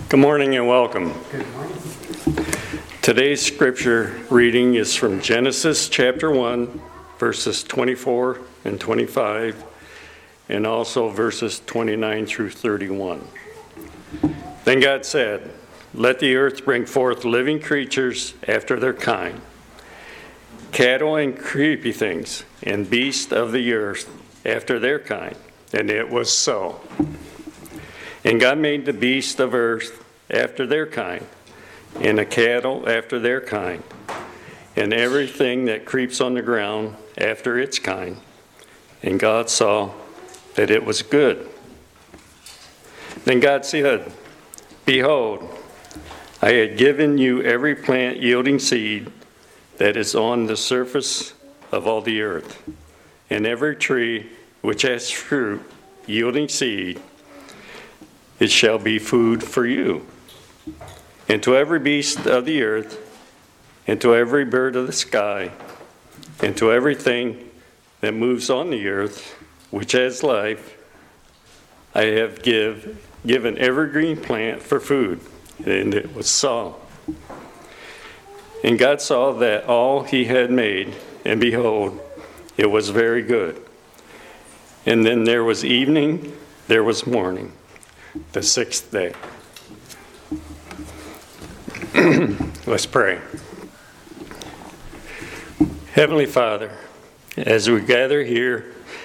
Good morning and welcome. Good morning. Today's scripture reading is from Genesis chapter 1, verses 24 and 25, and also verses 29 through 31. Then God said, "Let the earth bring forth living creatures after their kind, cattle and creepy things, and beasts of the earth after their kind." And it was so. And God made the beasts of earth after their kind, and the cattle after their kind, and everything that creeps on the ground after its kind. And God saw that it was good. Then God said, "Behold, I had given you every plant yielding seed that is on the surface of all the earth, and every tree which has fruit yielding seed, it shall be food for you. And to every beast of the earth, and to every bird of the sky, and to everything that moves on the earth, which has life, I have given every green plant for food." And it was so. And God saw that all he had made, and behold, it was very good. And then there was evening, there was morning, the sixth day. Let's pray. Heavenly Father, as we gather here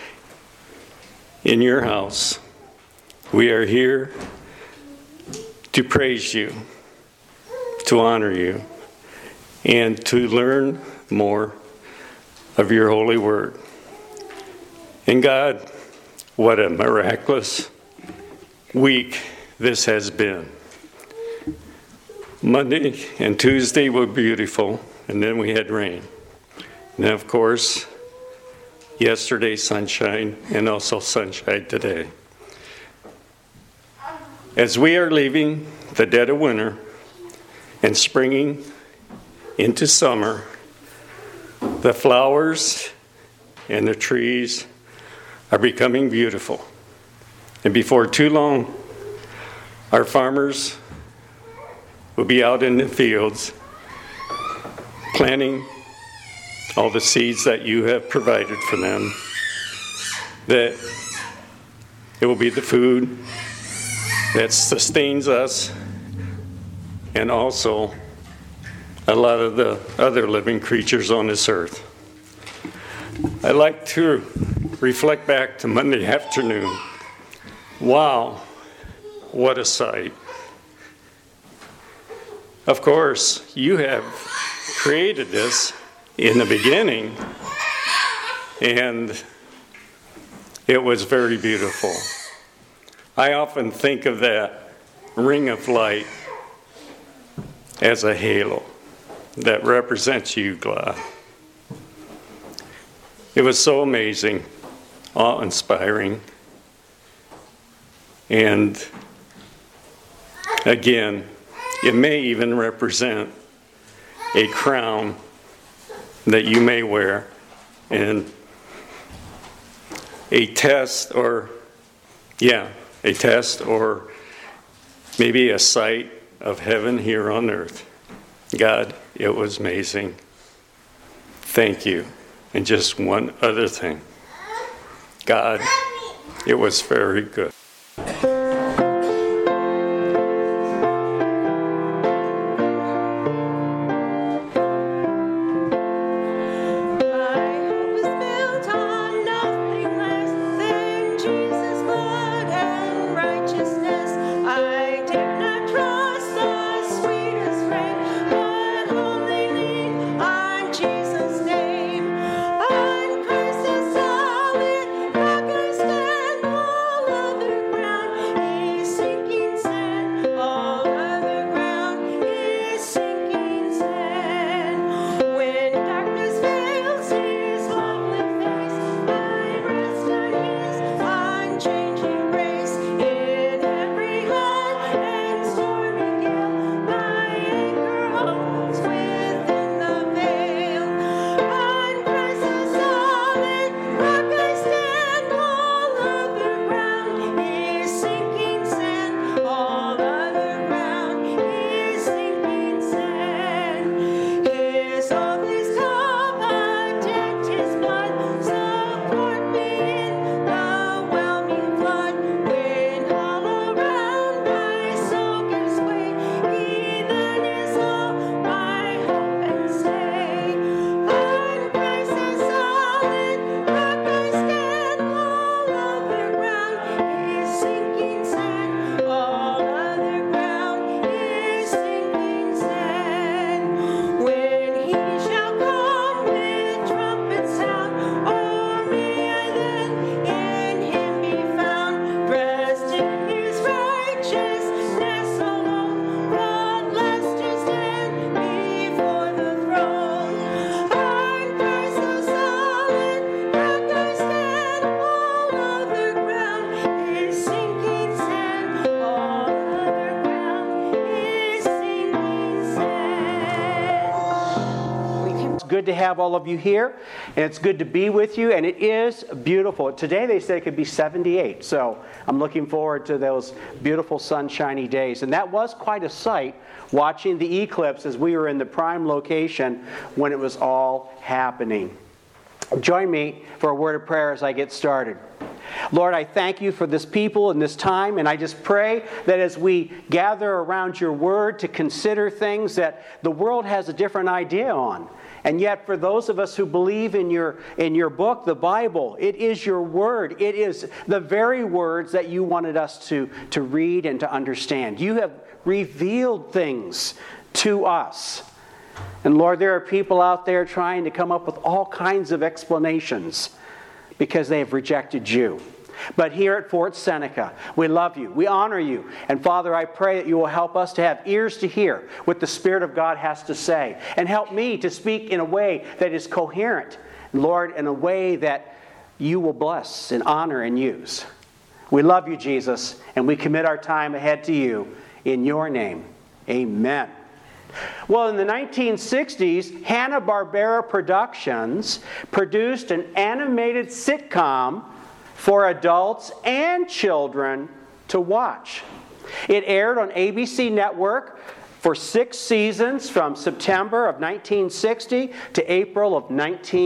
in your house, we are here to praise you, to honor you, and to learn more of your holy word. And God, what a miraculous week this has been. Monday and Tuesday were beautiful, and then we had rain. And then, of course, yesterday sunshine, and also sunshine today. As we are leaving the dead of winter and springing into summer, the flowers and the trees are becoming beautiful. And before too long, our farmers will be out in the fields planting all the seeds that you have provided for them, that it will be the food that sustains us and also a lot of the other living creatures on this earth. I'd like to reflect back to Monday afternoon. Wow, what a sight. Of course, you have created this in the beginning, and it was very beautiful. I often think of that ring of light as a halo that represents you, God. It was so amazing, awe-inspiring, and again, it may even represent a crown that you may wear, and a test or maybe a sight of heaven here on earth. God, it was amazing. Thank you. And just one other thing. God, it was very good. Other good to have all of you here, and it's good to be with you, and it is beautiful. Today they said it could be 78, so I'm looking forward to those beautiful sunshiny days. And that was quite a sight, watching the eclipse as we were in the prime location when it was all happening. Join me for a word of prayer as I get started. Lord, I thank you for this people and this time, and I just pray that as we gather around your word to consider things that the world has a different idea on, and yet for those of us who believe in your book, the Bible, it is your word. It is the very words that you wanted us to read and to understand. You have revealed things to us. And Lord, there are people out there trying to come up with all kinds of explanations because they have rejected you. But here at Fort Seneca, we love you, we honor you, and Father, I pray that you will help us to have ears to hear what the Spirit of God has to say, and help me to speak in a way that is coherent, Lord, in a way that you will bless and honor and use. We love you, Jesus, and we commit our time ahead to you. In your name, amen. Well, in the 1960s, Hanna-Barbera Productions produced an animated sitcom for adults and children to watch. It aired on ABC Network for 6 seasons from September of 1960 to April of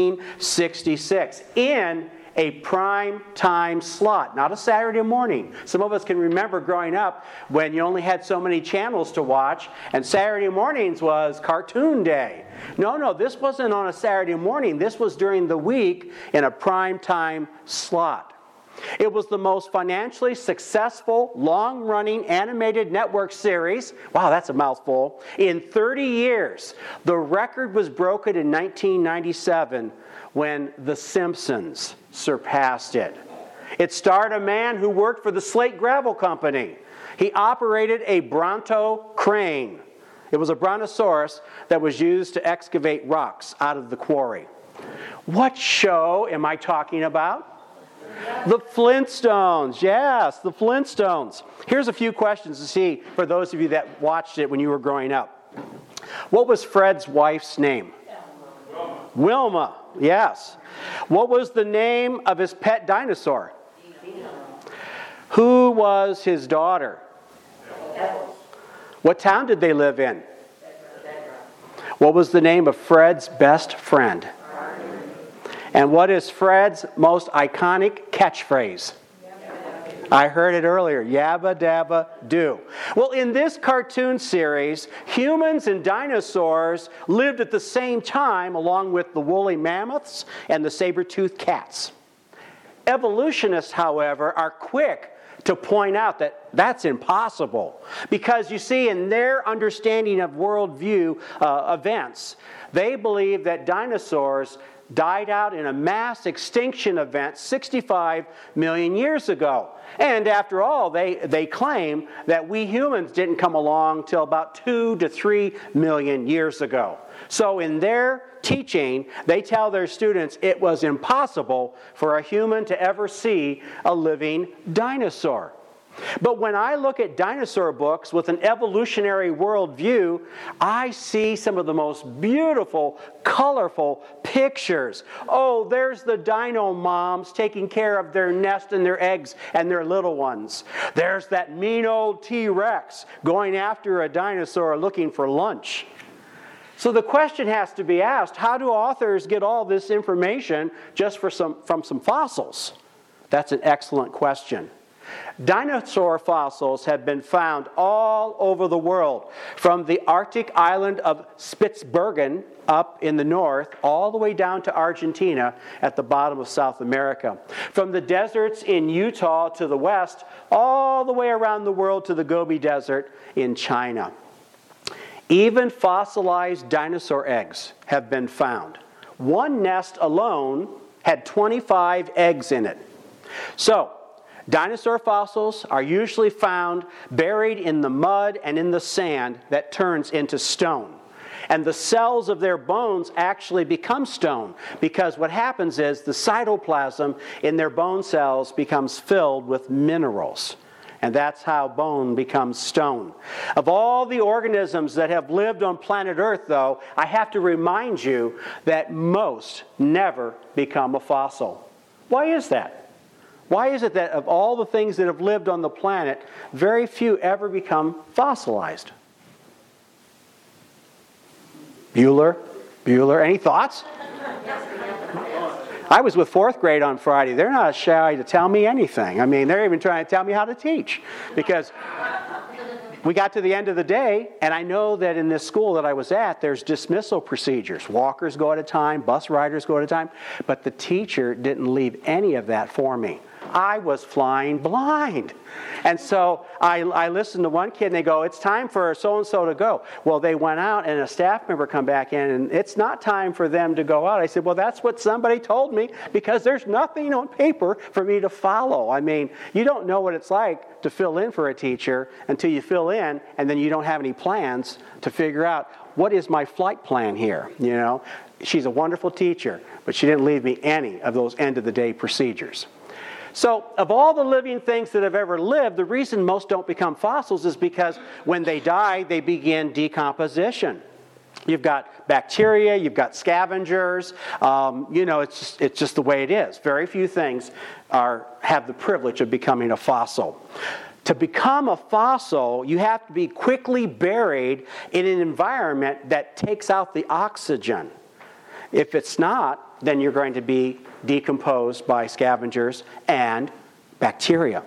1966 in a prime time slot, not a Saturday morning. Some of us can remember growing up when you only had so many channels to watch, and Saturday mornings was cartoon day. No, this wasn't on a Saturday morning. This was during the week in a prime time slot. It was the most financially successful, long-running animated network series, wow, that's a mouthful, in 30 years. The record was broken in 1997 when The Simpsons surpassed it. It starred a man who worked for the Slate Gravel Company. He operated a Bronto crane. It was a brontosaurus that was used to excavate rocks out of the quarry. What show am I talking about? The Flintstones. Yes, the Flintstones. Here's a few questions to see for those of you that watched it when you were growing up. What was Fred's wife's name? Wilma. Yes. What was the name of his pet dinosaur? Who was his daughter? What town did they live in? What was the name of Fred's best friend? And what is Fred's most iconic catchphrase? I heard it earlier, yabba dabba do. Well, in this cartoon series, humans and dinosaurs lived at the same time along with the woolly mammoths and the saber-toothed cats. Evolutionists, however, are quick to point out that that's impossible. Because you see, in their understanding of worldview events, they believe that dinosaurs died out in a mass extinction event 65 million years ago. And after all, they claim that we humans didn't come along till about 2 to 3 million years ago. So in their teaching, they tell their students it was impossible for a human to ever see a living dinosaur. But when I look at dinosaur books with an evolutionary worldview, I see some of the most beautiful, colorful pictures. Oh, there's the dino moms taking care of their nest and their eggs and their little ones. There's that mean old T-Rex going after a dinosaur looking for lunch. So the question has to be asked, how do authors get all this information just from some fossils? That's an excellent question. Dinosaur fossils have been found all over the world, from the Arctic island of Spitsbergen up in the north, all the way down to Argentina at the bottom of South America. From the deserts in Utah to the west, all the way around the world to the Gobi Desert in China. Even fossilized dinosaur eggs have been found. One nest alone had 25 eggs in it. So, dinosaur fossils are usually found buried in the mud and in the sand that turns into stone. And the cells of their bones actually become stone because what happens is the cytoplasm in their bone cells becomes filled with minerals. And that's how bone becomes stone. Of all the organisms that have lived on planet Earth, though, I have to remind you that most never become a fossil. Why is that? Why is it that of all the things that have lived on the planet, very few ever become fossilized? Bueller? Any thoughts? I was with fourth grade on Friday. They're not shy to tell me anything. I mean, they're even trying to tell me how to teach. Because we got to the end of the day, and I know that in this school that I was at, there's dismissal procedures. Walkers go at a time, bus riders go at a time. But the teacher didn't leave any of that for me. I was flying blind. And so I listened to one kid, and they go, it's time for so-and-so to go. Well, they went out, and a staff member come back in, and it's not time for them to go out. I said, well, that's what somebody told me, because there's nothing on paper for me to follow. I mean, you don't know what it's like to fill in for a teacher until you fill in, and then you don't have any plans to figure out, what is my flight plan here? You know, she's a wonderful teacher, but she didn't leave me any of those end-of-the-day procedures. So, of all the living things that have ever lived, the reason most don't become fossils is because when they die, they begin decomposition. You've got bacteria, you've got scavengers. It's just the way it is. Very few things have the privilege of becoming a fossil. To become a fossil, you have to be quickly buried in an environment that takes out the oxygen. If it's not, then you're going to be decomposed by scavengers and bacteria.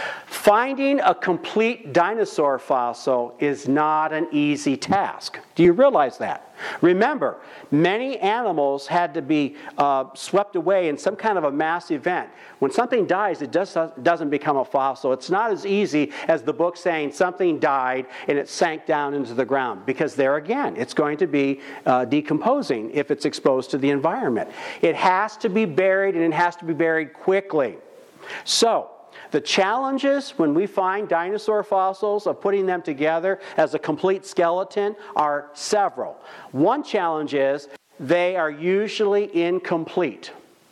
Finding a complete dinosaur fossil is not an easy task. Do you realize that? Remember, many animals had to be swept away in some kind of a mass event. When something dies, it doesn't become a fossil. It's not as easy as the book saying something died and it sank down into the ground, because there again, it's going to be decomposing if it's exposed to the environment. It has to be buried, and it has to be buried quickly. So, the challenges when we find dinosaur fossils of putting them together as a complete skeleton are several. One challenge is they are usually incomplete.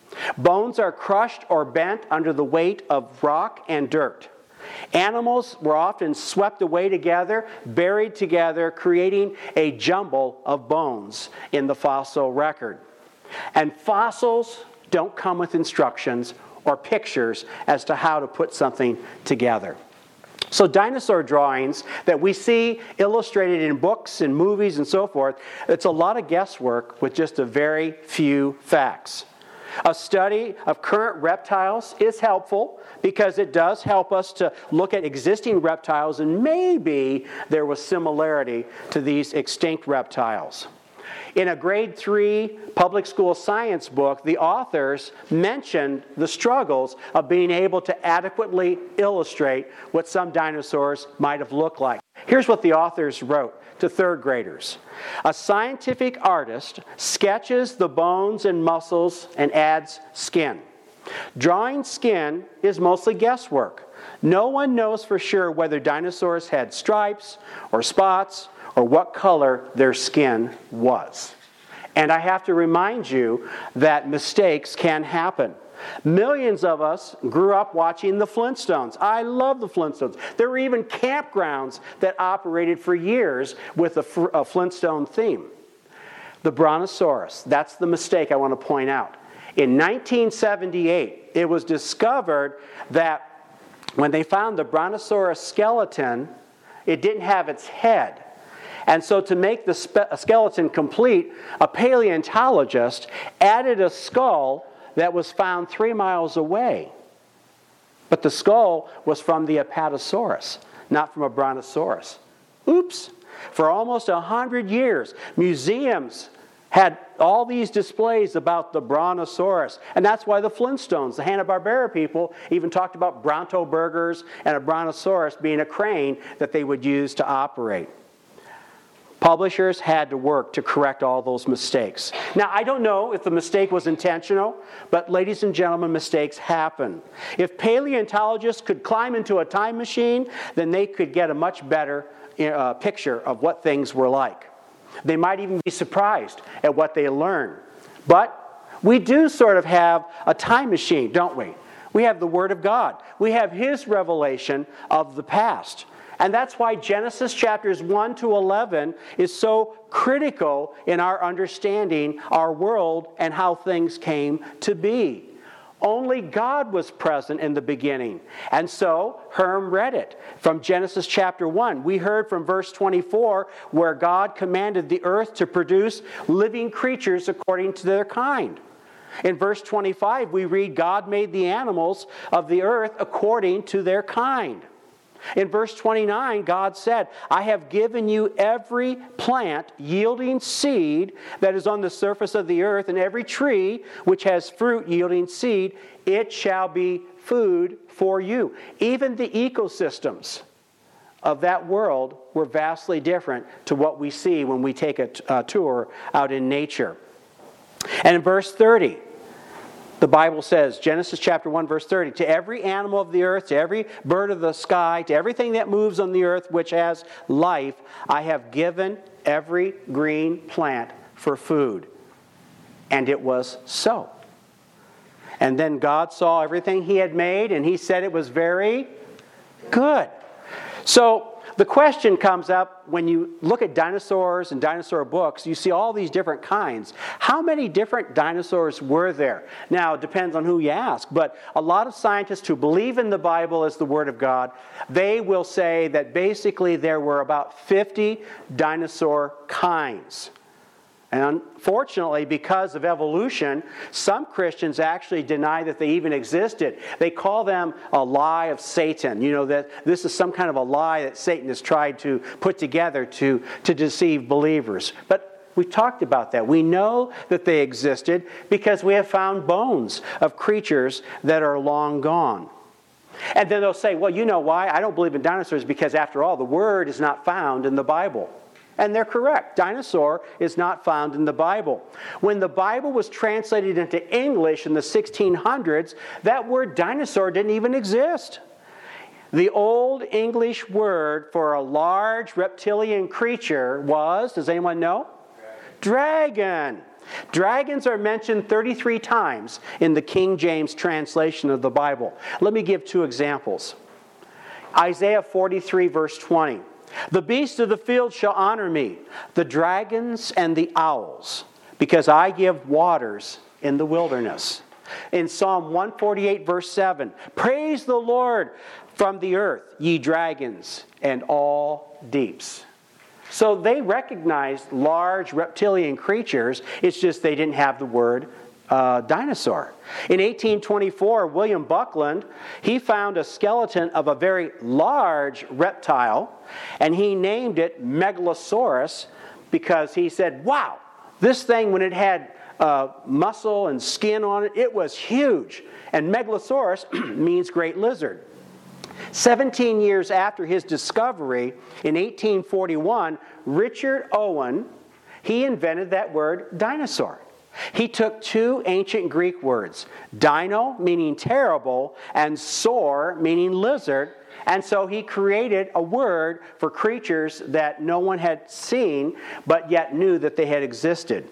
Bones are crushed or bent under the weight of rock and dirt. Animals were often swept away together, buried together, creating a jumble of bones in the fossil record. And fossils don't come with instructions or pictures as to how to put something together. So dinosaur drawings that we see illustrated in books and movies and so forth, it's a lot of guesswork with just a very few facts. A study of current reptiles is helpful because it does help us to look at existing reptiles, and maybe there was similarity to these extinct reptiles. In a grade 3 public school science book, the authors mentioned the struggles of being able to adequately illustrate what some dinosaurs might have looked like. Here's what the authors wrote to third graders. A scientific artist sketches the bones and muscles and adds skin. Drawing skin is mostly guesswork. No one knows for sure whether dinosaurs had stripes or spots or what color their skin was. And I have to remind you that mistakes can happen. Millions of us grew up watching the Flintstones. I love the Flintstones. There were even campgrounds that operated for years with a Flintstone theme. The Brontosaurus, that's the mistake I want to point out. In 1978, it was discovered that when they found the Brontosaurus skeleton, it didn't have its head. And so to make the skeleton complete, a paleontologist added a skull that was found 3 miles away. But the skull was from the Apatosaurus, not from a Brontosaurus. Oops! For almost 100 years, museums had all these displays about the Brontosaurus. And that's why the Flintstones, the Hanna-Barbera people, even talked about Bronto burgers and a Brontosaurus being a crane that they would use to operate. Publishers had to work to correct all those mistakes. Now, I don't know if the mistake was intentional, but ladies and gentlemen, mistakes happen. If paleontologists could climb into a time machine, then they could get a much better picture of what things were like. They might even be surprised at what they learn. But we do sort of have a time machine, don't we? We have the Word of God. We have His revelation of the past. And that's why Genesis chapters 1 to 11 is so critical in our understanding our world and how things came to be. Only God was present in the beginning. And so Herm read it from Genesis chapter 1. We heard from verse 24 where God commanded the earth to produce living creatures according to their kind. In verse 25 we read God made the animals of the earth according to their kind. In verse 29, God said, I have given you every plant yielding seed that is on the surface of the earth, and every tree which has fruit yielding seed, it shall be food for you. Even the ecosystems of that world were vastly different to what we see when we take a tour out in nature. And in verse 30, the Bible says, Genesis chapter 1, verse 30, to every animal of the earth, to every bird of the sky, to everything that moves on the earth which has life, I have given every green plant for food. And it was so. And then God saw everything He had made, and He said it was very good. So the question comes up when you look at dinosaurs and dinosaur books, you see all these different kinds. How many different dinosaurs were there? Now, it depends on who you ask, but a lot of scientists who believe in the Bible as the Word of God, they will say that basically there were about 50 dinosaur kinds. And unfortunately, because of evolution, some Christians actually deny that they even existed. They call them a lie of Satan. You know, that this is some kind of a lie that Satan has tried to put together to deceive believers. But we talked about that. We know that they existed because we have found bones of creatures that are long gone. And then they'll say, well, you know why? I don't believe in dinosaurs because, after all, the word is not found in the Bible. And they're correct. Dinosaur is not found in the Bible. When the Bible was translated into English in the 1600s, that word dinosaur didn't even exist. The Old English word for a large reptilian creature was, does anyone know? Dragon. Dragons are mentioned 33 times in the King James translation of the Bible. Let me give two examples. Isaiah 43, verse 20. The beasts of the field shall honor me, the dragons and the owls, because I give waters in the wilderness. In Psalm 148, verse 7, praise the Lord from the earth, ye dragons and all deeps. So they recognized large reptilian creatures, it's just they didn't have the word dinosaur. In 1824, William Buckland, he found a skeleton of a very large reptile, and he named it Megalosaurus because he said, wow, this thing, when it had muscle and skin on it, it was huge. And Megalosaurus means great lizard. 17 years after his discovery, in 1841, Richard Owen, he invented that word dinosaur. He took two ancient Greek words, dino, meaning terrible, and saur, meaning lizard, and so he created a word for creatures that no one had seen, but yet knew that they had existed.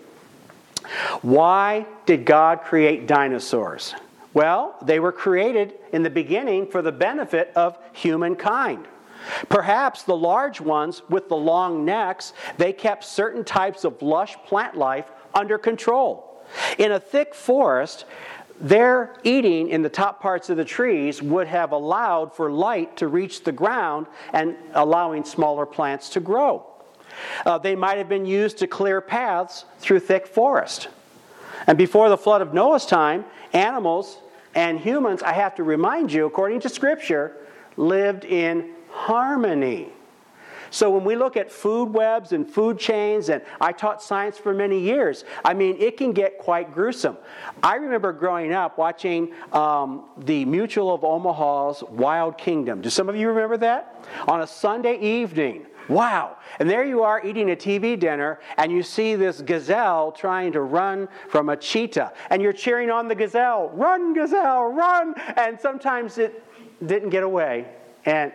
Why did God create dinosaurs? Well, they were created in the beginning for the benefit of humankind. Perhaps the large ones with the long necks, they kept certain types of lush plant life under control. In a thick forest, their eating in the top parts of the trees would have allowed for light to reach the ground and allowing smaller plants to grow. They might have been used to clear paths through thick forest. And before the flood of Noah's time, animals and humans, I have to remind you, according to Scripture, lived in harmony. So when we look at food webs and food chains, and I taught science for many years, I mean, it can get quite gruesome. I remember growing up watching the Mutual of Omaha's Wild Kingdom. Do some of you remember that? On a Sunday evening. Wow. And there you are eating a TV dinner, and you see this gazelle trying to run from a cheetah. And you're cheering on the gazelle. Run, gazelle, run! And sometimes it didn't get away. And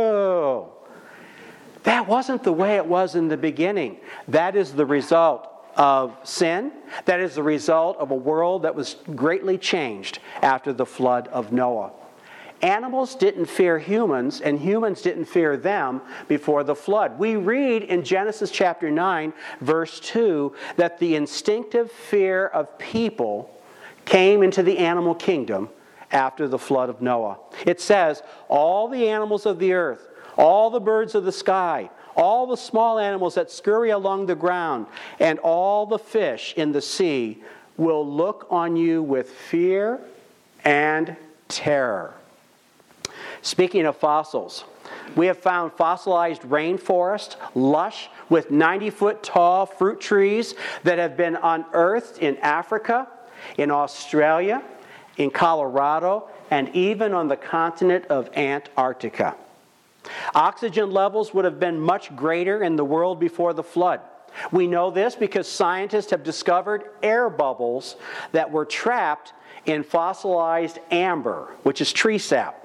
oh. That wasn't the way it was in the beginning. That is the result of sin. That is the result of a world that was greatly changed after the flood of Noah. Animals didn't fear humans, and humans didn't fear them before the flood. We read in Genesis chapter 9, verse 2, that the instinctive fear of people came into the animal kingdom after the flood of Noah. It says, all the animals of the earth, all the birds of the sky, all the small animals that scurry along the ground, and all the fish in the sea will look on you with fear and terror. Speaking of fossils, we have found fossilized rainforest, lush with 90-foot tall fruit trees that have been unearthed in Africa, in Australia, in Colorado, and even on the continent of Antarctica. Oxygen levels would have been much greater in the world before the flood. We know this because scientists have discovered air bubbles that were trapped in fossilized amber, which is tree sap.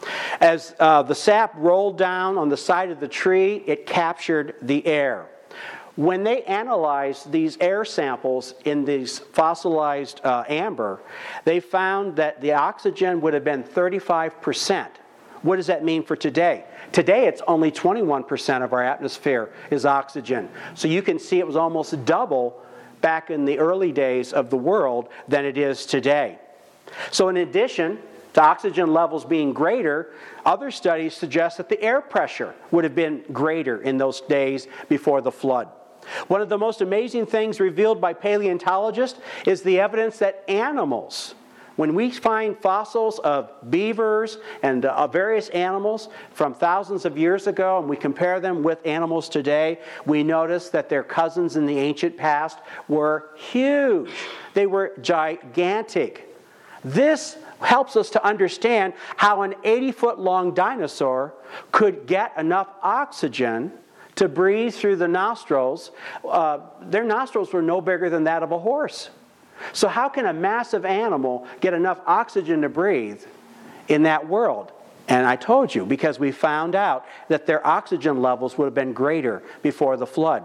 As the sap rolled down on the side of the tree, it captured the air. When they analyzed these air samples in these fossilized amber, they found that the oxygen would have been 35%. What does that mean for today? Today, it's only 21% of our atmosphere is oxygen. So you can see it was almost double back in the early days of the world than it is today. So in addition to oxygen levels being greater, other studies suggest that the air pressure would have been greater in those days before the flood. One of the most amazing things revealed by paleontologists is the evidence that animals, when we find fossils of beavers and of various animals from thousands of years ago and we compare them with animals today, we notice that their cousins in the ancient past were huge. They were gigantic. This helps us to understand how an 80-foot-long dinosaur could get enough oxygen to breathe through the nostrils. Their nostrils were no bigger than that of a horse. So how can a massive animal get enough oxygen to breathe in that world? And I told you, because we found out that their oxygen levels would have been greater before the flood.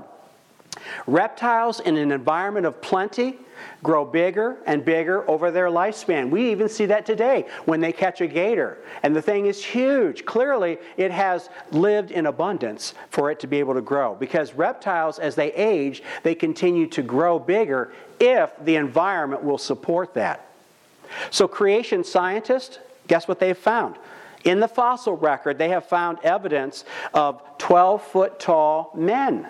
Reptiles in an environment of plenty grow bigger and bigger over their lifespan. We even see that today when they catch a gator. And the thing is huge. Clearly, it has lived in abundance for it to be able to grow. Because reptiles, as they age, they continue to grow bigger if the environment will support that. So creation scientists, guess what they've found? In the fossil record, they have found evidence of 12-foot tall men.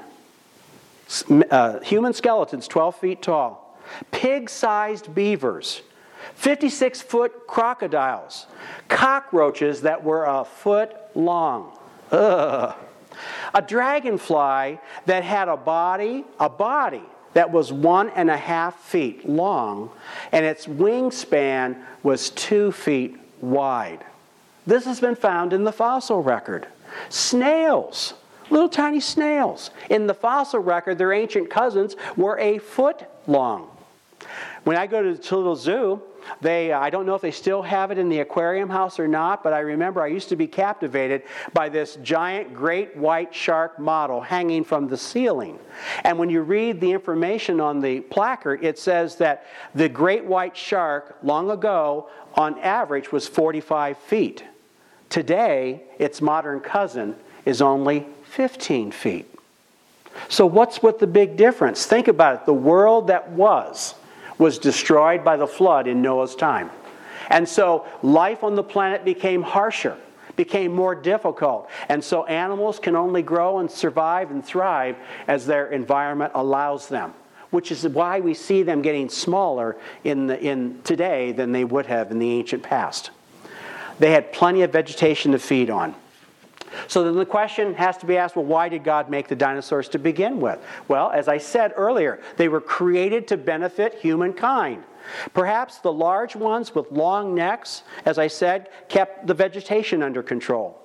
Human skeletons 12 feet tall. Pig-sized beavers. 56-foot crocodiles. Cockroaches that were a foot long. Ugh. A dragonfly that had a body that was 1.5 feet long, and its wingspan was 2 feet wide. This has been found in the fossil record. Snails. Little tiny snails. In the fossil record, their ancient cousins were a foot long. When I go to the Toledo Zoo, I don't know if they still have it in the aquarium house or not, but I remember I used to be captivated by this giant great white shark model hanging from the ceiling. And when you read the information on the placard, it says that the great white shark, long ago, on average, was 45 feet. Today, its modern cousin is only 15 feet. So what's with the big difference? Think about it. The world that was destroyed by the flood in Noah's time. And so life on the planet became harsher, became more difficult. And so animals can only grow and survive and thrive as their environment allows them, which is why we see them getting smaller in today than they would have in the ancient past. They had plenty of vegetation to feed on. So then the question has to be asked, well, why did God make the dinosaurs to begin with? Well, as I said earlier, they were created to benefit humankind. Perhaps the large ones with long necks, as I said, kept the vegetation under control.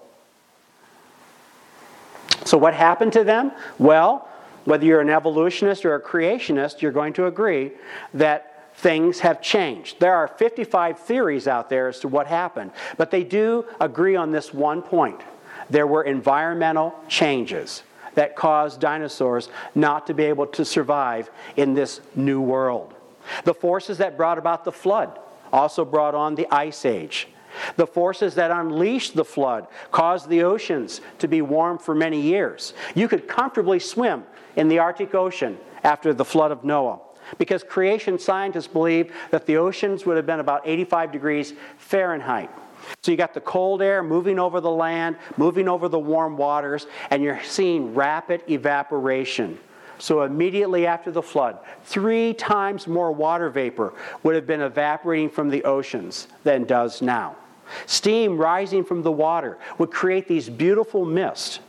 So what happened to them? Well, whether you're an evolutionist or a creationist, you're going to agree that things have changed. There are 55 theories out there as to what happened, but they do agree on this one point. There were environmental changes that caused dinosaurs not to be able to survive in this new world. The forces that brought about the flood also brought on the Ice Age. The forces that unleashed the flood caused the oceans to be warm for many years. You could comfortably swim in the Arctic Ocean after the flood of Noah, because creation scientists believe that the oceans would have been about 85 degrees Fahrenheit. So you got the cold air moving over the land, moving over the warm waters, and you're seeing rapid evaporation. So immediately after the flood, 3 times more water vapor would have been evaporating from the oceans than does now. Steam rising from the water would create these beautiful mists.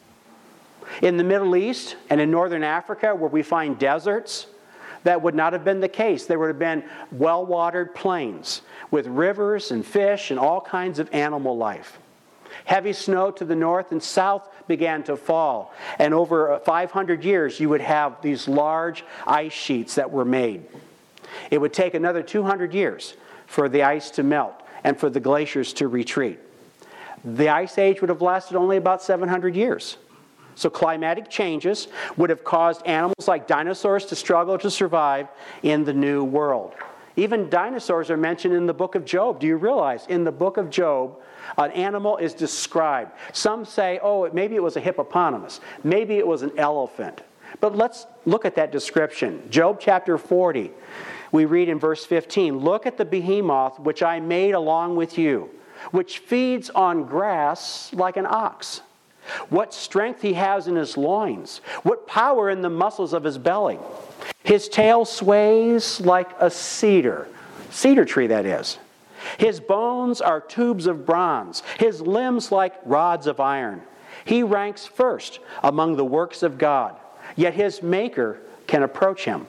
In the Middle East and in northern Africa, where we find deserts, that would not have been the case. There would have been well-watered plains with rivers and fish and all kinds of animal life. Heavy snow to the north and south began to fall. And over 500 years, you would have these large ice sheets that were made. It would take another 200 years for the ice to melt and for the glaciers to retreat. The Ice Age would have lasted only about 700 years. So climatic changes would have caused animals like dinosaurs to struggle to survive in the new world. Even dinosaurs are mentioned in the book of Job. Do you realize in the book of Job, an animal is described? Some say, maybe it was a hippopotamus. Maybe it was an elephant. But let's look at that description. Job chapter 40, we read in verse 15, "Look at the behemoth which I made along with you, which feeds on grass like an ox. What strength he has in his loins. What power in the muscles of his belly. His tail sways like a cedar tree that is. His bones are tubes of bronze. His limbs like rods of iron. He ranks first among the works of God. Yet his maker can approach him."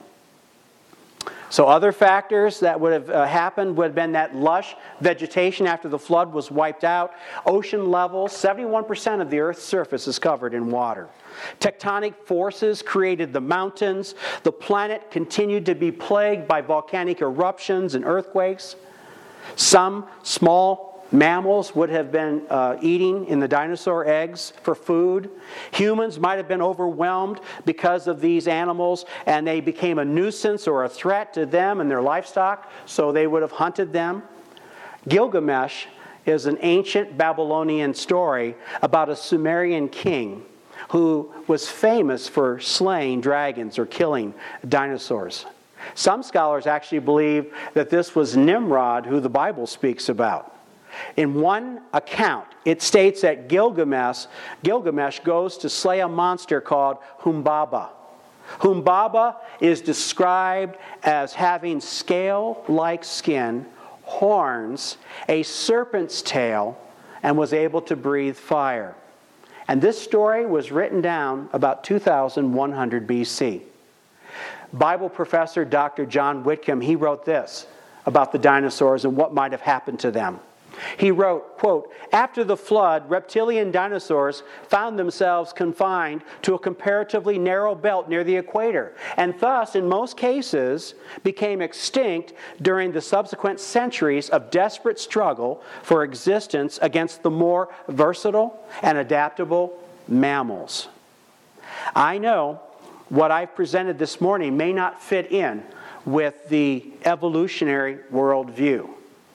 So other factors that would have happened would have been that lush vegetation after the flood was wiped out. Ocean level, 71% of the Earth's surface is covered in water. Tectonic forces created the mountains. The planet continued to be plagued by volcanic eruptions and earthquakes. Some small mammals would have been eating in the dinosaur eggs for food. Humans might have been overwhelmed because of these animals, and they became a nuisance or a threat to them and their livestock, so they would have hunted them. Gilgamesh is an ancient Babylonian story about a Sumerian king who was famous for slaying dragons or killing dinosaurs. Some scholars actually believe that this was Nimrod, who the Bible speaks about. In one account, it states that Gilgamesh goes to slay a monster called Humbaba. Humbaba is described as having scale-like skin, horns, a serpent's tail, and was able to breathe fire. And this story was written down about 2100 BC. Bible professor Dr. John Whitcomb, he wrote this about the dinosaurs and what might have happened to them. He wrote, quote, "After the flood, reptilian dinosaurs found themselves confined to a comparatively narrow belt near the equator, and thus, in most cases, became extinct during the subsequent centuries of desperate struggle for existence against the more versatile and adaptable mammals." I know what I've presented this morning may not fit in with the evolutionary worldview,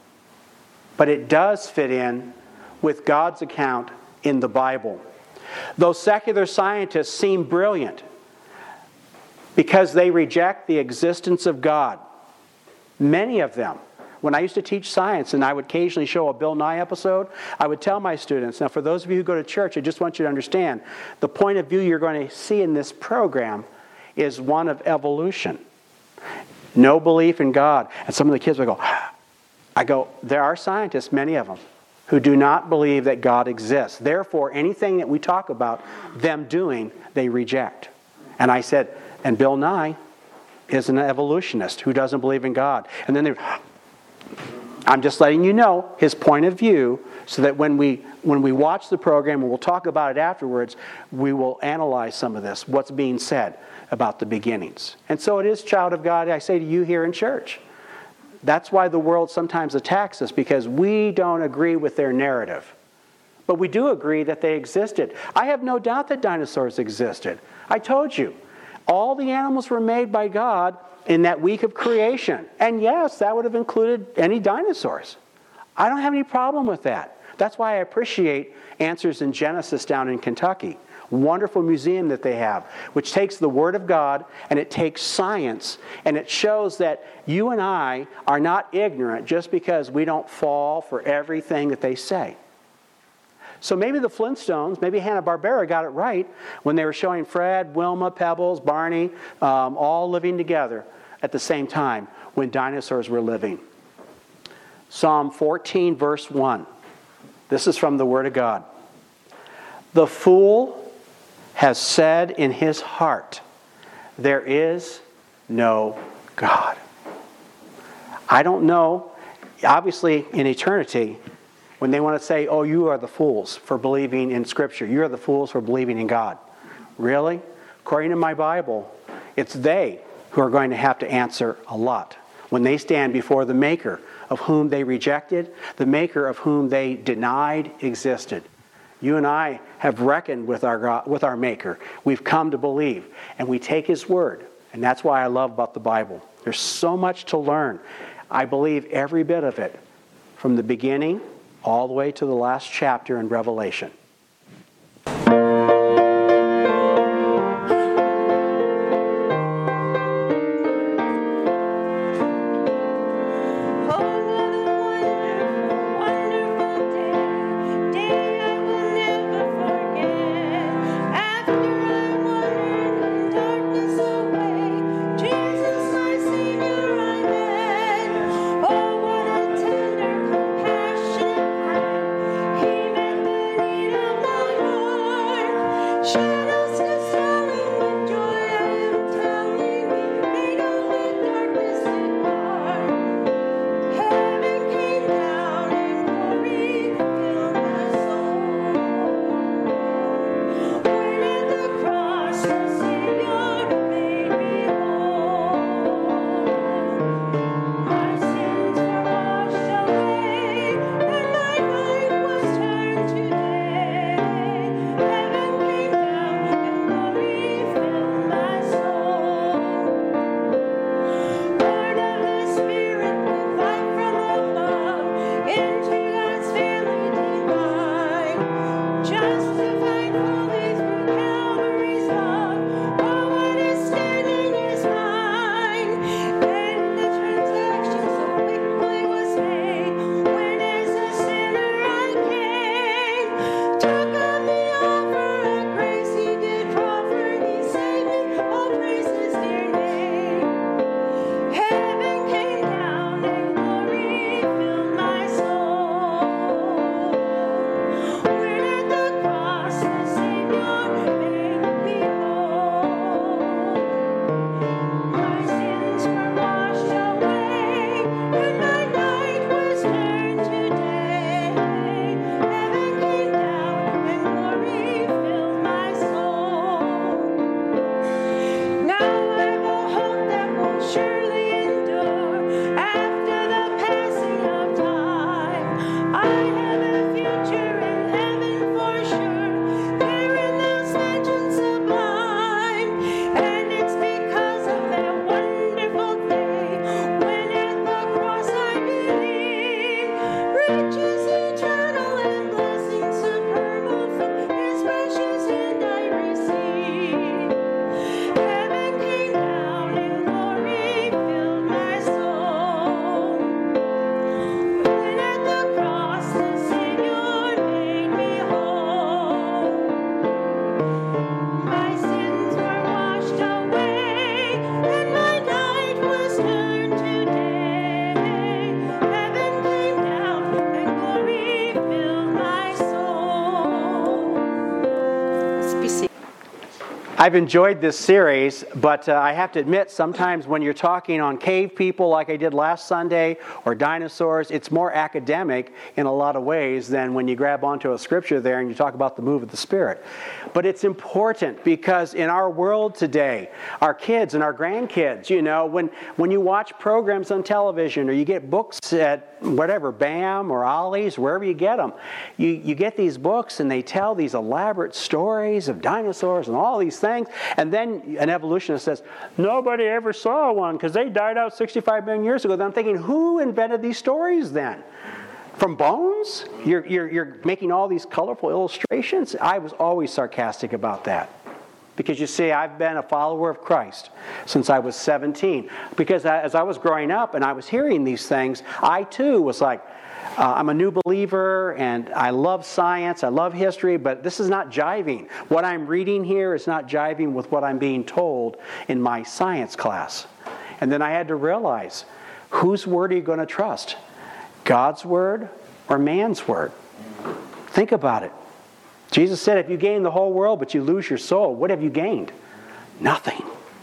but it does fit in with God's account in the Bible. Those secular scientists seem brilliant because they reject the existence of God. Many of them. When I used to teach science and I would occasionally show a Bill Nye episode, I would tell my students, now for those of you who go to church, I just want you to understand, the point of view you're going to see in this program is one of evolution. No belief in God. And some of the kids would go, there are scientists, many of them, who do not believe that God exists. Therefore, anything that we talk about them doing, they reject. And I said, and Bill Nye is an evolutionist who doesn't believe in God. And then I'm just letting you know his point of view so that when we watch the program, and we'll talk about it afterwards, we will analyze some of this, what's being said about the beginnings. And so it is, child of God, I say to you here in church. That's why the world sometimes attacks us, because we don't agree with their narrative. But we do agree that they existed. I have no doubt that dinosaurs existed. I told you, all the animals were made by God in that week of creation. And yes, that would have included any dinosaurs. I don't have any problem with that. That's why I appreciate Answers in Genesis down in Kentucky. Wonderful museum that they have, which takes the Word of God and it takes science, and it shows that you and I are not ignorant just because we don't fall for everything that they say. So maybe the Flintstones, maybe Hanna-Barbera got it right when they were showing Fred, Wilma, Pebbles, Barney, all living together at the same time when dinosaurs were living. Psalm 14, verse 1. This is from the Word of God. The fool has said in his heart, there is no God. I don't know, obviously in eternity, when they want to say, oh, you are the fools for believing in Scripture. You are the fools for believing in God. Really? According to my Bible, it's they who are going to have to answer a lot when they stand before the Maker of whom they rejected, the Maker of whom they denied existed. You and I have reckoned with our God, with our Maker. We've come to believe, and we take His Word. And that's why I love about the Bible. There's so much to learn. I believe every bit of it, from the beginning all the way to the last chapter in Revelation. I've enjoyed this series, but I have to admit, sometimes when you're talking on cave people like I did last Sunday, or dinosaurs, it's more academic in a lot of ways than when you grab onto a scripture there and you talk about the move of the Spirit. But it's important because in our world today, our kids and our grandkids, you know, when you watch programs on television or you get books at whatever, BAM or Ollie's, wherever you get them. You get these books and they tell these elaborate stories of dinosaurs and all these things. And then an evolutionist says, nobody ever saw one because they died out 65 million years ago. Then I'm thinking, who invented these stories then? From bones? You're making all these colorful illustrations? I was always sarcastic about that. Because you see, I've been a follower of Christ since I was 17. Because as I was growing up and I was hearing these things, I too was like, I'm a new believer and I love science, I love history, but this is not jiving. What I'm reading here is not jiving with what I'm being told in my science class. And then I had to realize, whose word are you going to trust? God's word or man's word? Think about it. Jesus said, if you gain the whole world but you lose your soul, what have you gained? Nothing.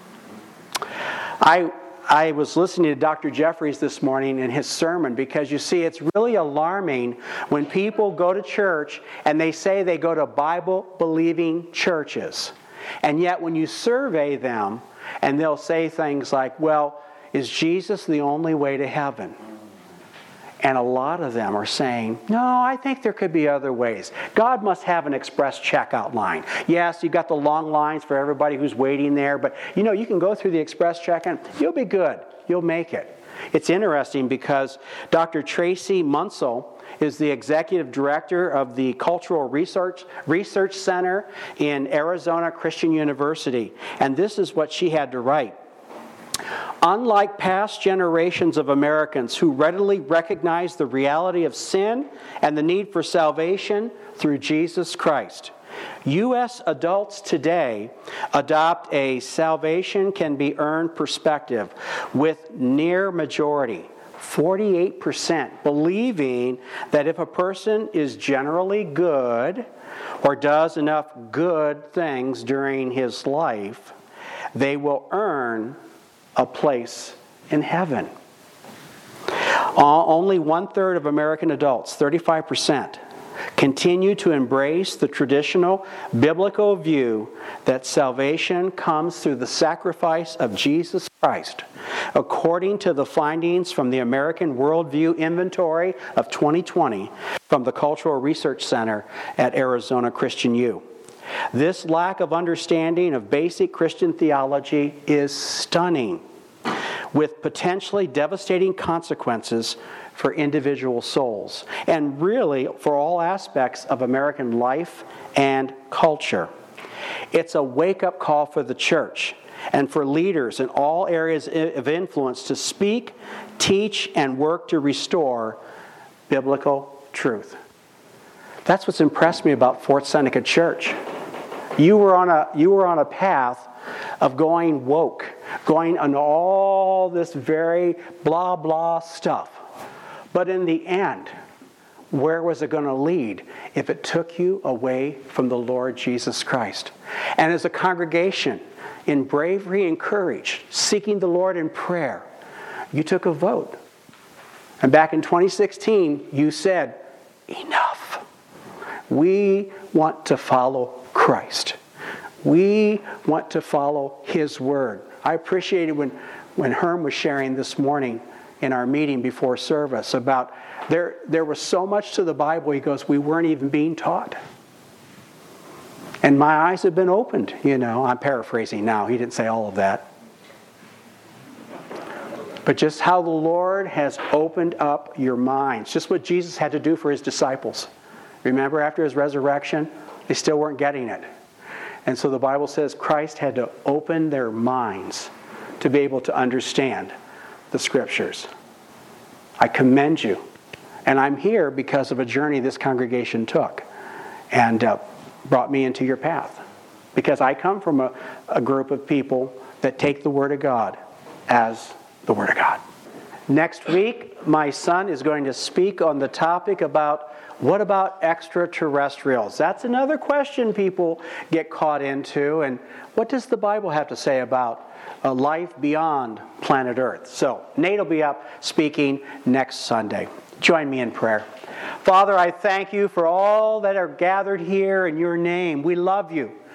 I was listening to Dr. Jeffries this morning in his sermon because you see, it's really alarming when people go to church and they say they go to Bible-believing churches. And yet when you survey them and they'll say things like, well, is Jesus the only way to heaven? And a lot of them are saying, no, I think there could be other ways. God must have an express checkout line. Yes, you've got the long lines for everybody who's waiting there, but you can go through the express checkout. You'll be good. You'll make it. It's interesting because Dr. Tracy Munsell is the executive director of the Cultural Research Center in Arizona Christian University. And this is what she had to write. Unlike past generations of Americans who readily recognize the reality of sin and the need for salvation through Jesus Christ, U.S. adults today adopt a salvation can be earned perspective with near majority, 48%, believing that if a person is generally good or does enough good things during his life, they will earn a place in heaven. Only 1/3 of American adults, 35%, continue to embrace the traditional biblical view that salvation comes through the sacrifice of Jesus Christ, according to the findings from the American Worldview Inventory of 2020 from the Cultural Research Center at Arizona Christian U. This lack of understanding of basic Christian theology is stunning, with potentially devastating consequences for individual souls, and really for all aspects of American life and culture. It's a wake-up call for the church and for leaders in all areas of influence to speak, teach, and work to restore biblical truth. That's what's impressed me about Fort Seneca Church. You were on a path of going woke, going on all this very blah blah stuff. But in the end, where was it going to lead if it took you away from the Lord Jesus Christ? And as a congregation, in bravery and courage, seeking the Lord in prayer, you took a vote. And back in 2016, you said, enough. We want to follow Christ. We want to follow His Word. I appreciated when Herm was sharing this morning in our meeting before service about there was so much to the Bible, he goes, we weren't even being taught. And my eyes have been opened, I'm paraphrasing now. He didn't say all of that. But just how the Lord has opened up your minds. Just what Jesus had to do for His disciples. Remember, after His resurrection, they still weren't getting it. And so the Bible says Christ had to open their minds to be able to understand the Scriptures. I commend you. And I'm here because of a journey this congregation took and brought me into your path. Because I come from a group of people that take the Word of God as the Word of God. Next week, my son is going to speak on the topic about what about extraterrestrials? That's another question people get caught into. And what does the Bible have to say about a life beyond planet Earth? So, Nate will be up speaking next Sunday. Join me in prayer. Father, I thank you for all that are gathered here in your name. We love you.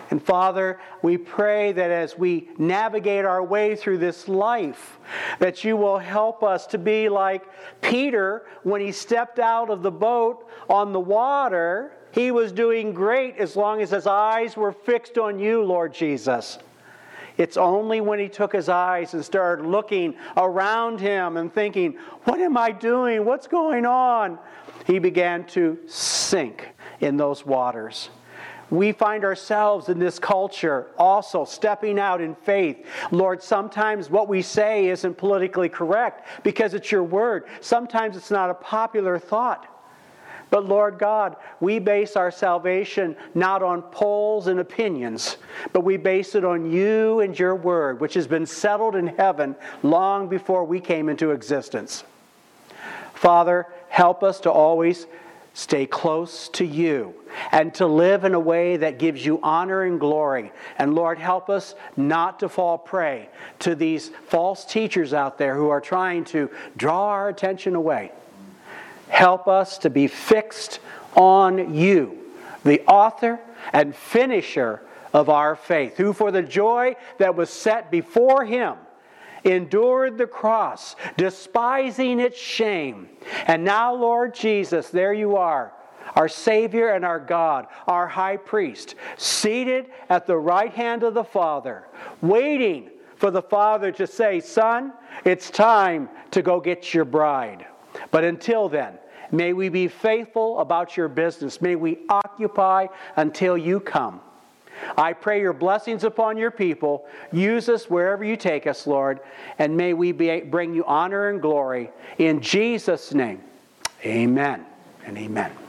And Father, we pray that as we navigate our way through this life, that you will help us to be like Peter when he stepped out of the boat on the water. He was doing great as long as his eyes were fixed on you, Lord Jesus. It's only when he took his eyes and started looking around him and thinking, what am I doing? What's going on? He began to sink in those waters. We find ourselves in this culture also stepping out in faith. Lord, sometimes what we say isn't politically correct because it's your word. Sometimes it's not a popular thought. But Lord God, we base our salvation not on polls and opinions, but we base it on you and your word, which has been settled in heaven long before we came into existence. Father, help us to always stay close to you and to live in a way that gives you honor and glory. And Lord, help us not to fall prey to these false teachers out there who are trying to draw our attention away. Help us to be fixed on you, the author and finisher of our faith, who for the joy that was set before him endured the cross, despising its shame. And now, Lord Jesus, there you are, our Savior and our God, our high priest, seated at the right hand of the Father, waiting for the Father to say, Son, it's time to go get your bride. But until then, may we be faithful about your business. May we occupy until you come. I pray your blessings upon your people. Use us wherever you take us, Lord. And may we bring you honor and glory. In Jesus' name, amen and amen.